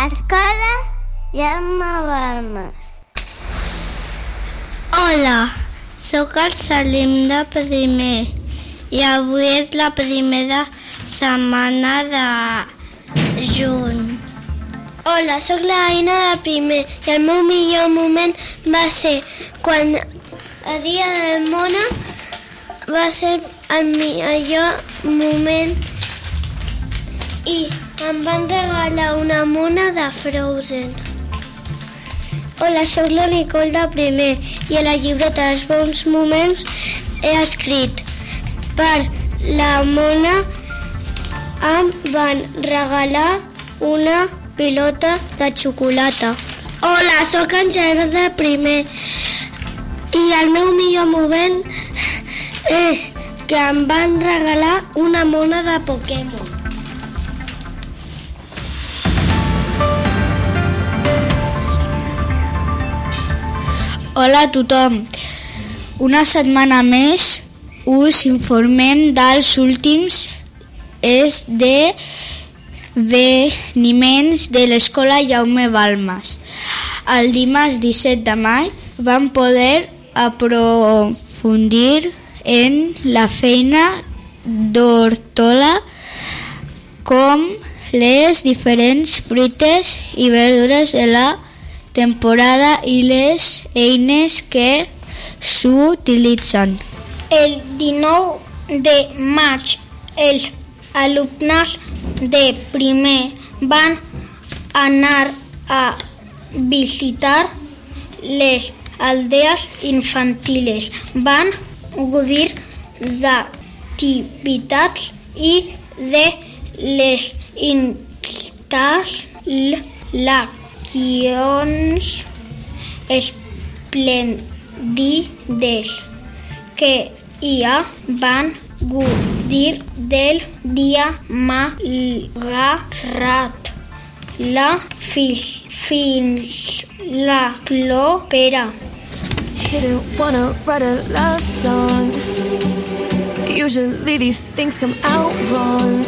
Escola Jaume Balmes. Hola, sóc el Salim de primer i avui és la primera setmana de juny. Hola, sóc la Aina de primer i el meu millor moment va ser quan el dia del Mona va ser el millor moment i em van regalar una mona de Frozen. Hola, sóc la Nicole de primer i a la llibreta dels bons moments he escrit: per la mona em van regalar una pilota de xocolata. Hola, sóc en Gerard de primer i el meu millor moment és que em van regalar una mona de Pokémon. Hola a tothom. Una setmana més us informem dels últims esdeveniments de l'Escola Jaume Balmes. El dimarts 17 de maig vam poder aprofundir en la feina d'hortola, com les diferents fruites i verdures de la temporada i les eines que s'utilitzen. El 19 de maig els alumnes de primer van anar a visitar les aldees infantiles. Van gaudir d'activitats i de les instal·lacions esplèndides que hi ha. Van gaudir del dia malgrat la fins la propera. Didn't wanna write a love song. Usually these things come out wrong.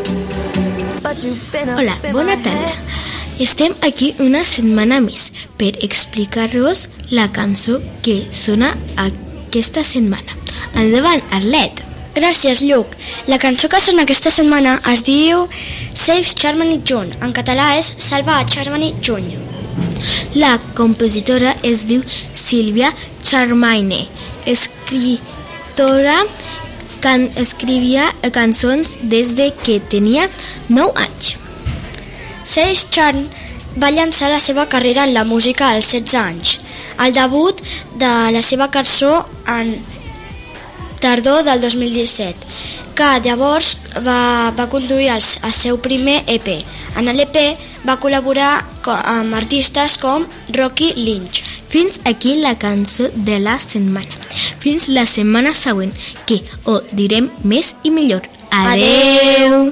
Hola, bona tarda. Estem aquí una setmana més per explicar-vos la cançó que sona aquesta setmana. Endavant, Arlet. Gràcies, Lluc. La cançó que sona aquesta setmana es diu Save Charmany June. En català és Salva a Charmany June. La compositora es diu Sílvia Charmaine, escriptora que escrivia cançons des de que tenia 9 anys. Save Charm va llançar la seva carrera en la música als 16 anys. El debut de la seva cançó en tardor del 2017, que llavors va conduir al seu primer EP. En l'EP va col·laborar amb artistes com Rocky Lynch. Fins aquí la cançó de la setmana. Fins la setmana següent, que ho direm més i millor. Adeu!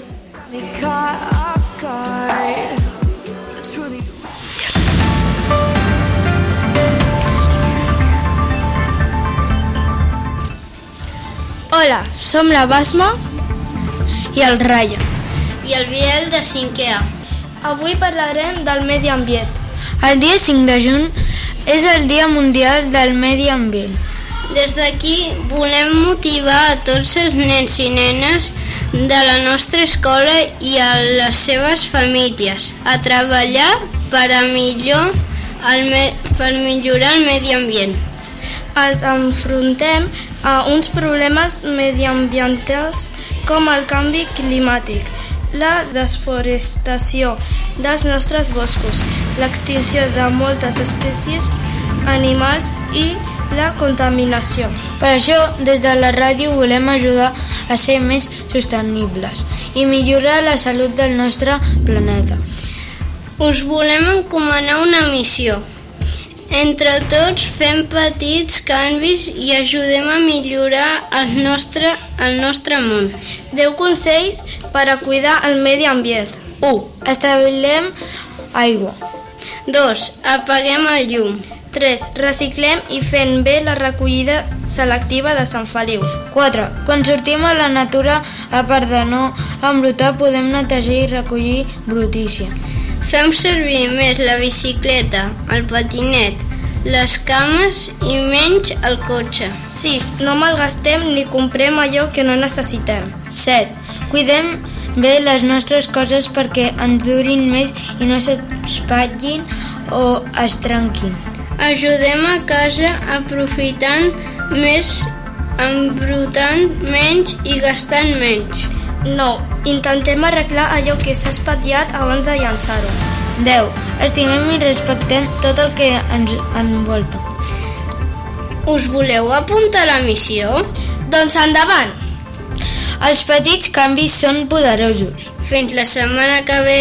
Hola, som la Basma i el Raya i el Biel de 5è A. Avui parlarem del medi ambient. El dia 5 de juny és el Dia Mundial del Medi Ambient. Des d'aquí volem motivar a tots els nens i nenes de la nostra escola i a les seves famílies a treballar per millorar el medi ambient. Ens enfrontem a uns problemes mediambientals com el canvi climàtic, la desforestació dels nostres boscos, l'extinció de moltes espècies animals i la contaminació. Per això, des de la ràdio volem ajudar a ser més sostenibles i millorar la salut del nostre planeta. Us volem encomanar una missió. Entre tots fem petits canvis i ajudem a millorar el nostre món. 10 consells per a cuidar el medi ambient. 1. Establem aigua. 2. Apaguem el llum. 3. Reciclem i fem bé la recollida selectiva de Sant Feliu. 4. Quan sortim a la natura, a part de no embrutar, podem netejar i recollir brutícia. Fem servir més la bicicleta, el patinet, les cames i menys el cotxe. 6. No malgastem ni comprem allò que no necessitem. 7. Cuidem bé les nostres coses perquè ens durin més i no s'espatllin o es trenquin. Ajudem a casa aprofitant més, embrutant menys i gastant menys. 9. Intentem arreglar allò que s'ha espatllat abans de llançar-ho. 10. Estimem i respectem tot el que ens envolta. Us voleu apuntar a la missió? Doncs endavant! Els petits canvis són poderosos. Fins la setmana que ve!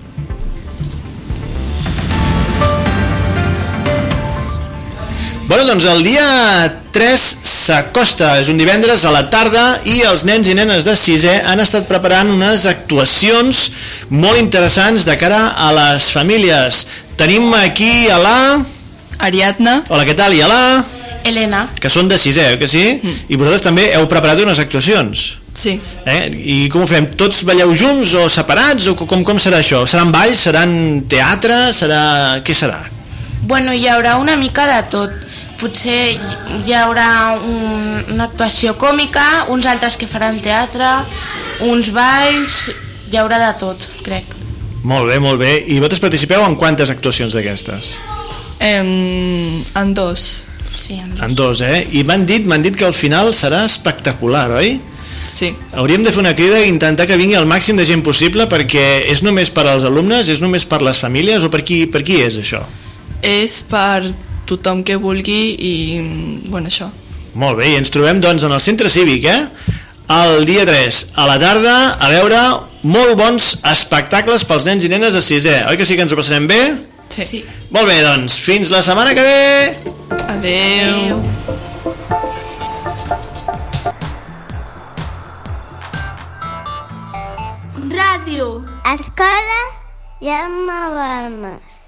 Bueno, doncs el dia 3 s'acosta, és un divendres a la tarda i els nens i nenes de 6è han estat preparant unes actuacions molt interessants de cara a les famílies. Tenim aquí a la... Ariadna. Hola, què tal? I a la... Elena. Que són de 6è, oi que sí? I vosaltres també heu preparat unes actuacions. Sí. I com ho fem? Tots balleu junts o separats? O com serà això? Seran balls? Seran teatre? Què serà? Bueno, hi haurà una mica de tot. Potser hi haurà una actuació còmica, uns altres que faran teatre, uns balls, hi haurà de tot, crec. Molt bé, molt bé. I vosaltres participeu en quantes actuacions d'aquestes? En 2. Sí, en 2, I m'han dit que al final serà espectacular, oi? Sí. Hauríem de fer una crida i intentar que vingui el màxim de gent possible, perquè és només per als alumnes, és només per les famílies, o per qui és això? És per tothom que vulgui i, bueno, això. Molt bé, i ens trobem doncs en el centre cívic, el dia 3 a la tarda a veure molt bons espectacles pels nens i nenes de 6è, oi que sí que ens ho passarem bé? Sí. Molt bé, doncs, fins la setmana que ve! Adeu! Ràdio. Escola Jaume Balmes.